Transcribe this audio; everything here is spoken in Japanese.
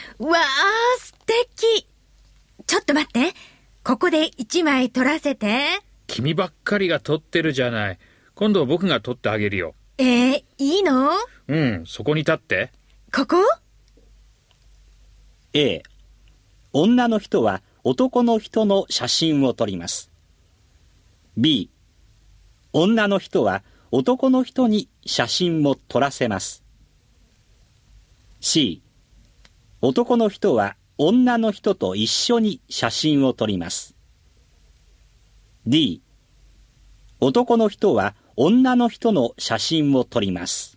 わー、素敵。ちょっと待って。ここで1枚撮らせて。 君ばっかりが撮ってるじゃない。今度僕が撮ってあげるよ。 いいの？ うん、そこに立って。 ここ？ A、女の人は男の人の写真を撮ります。B、女の人は男の人に写真も撮らせます。C、男の人は女の人と一緒に写真を撮ります。D、男の人は女の人の写真を撮ります。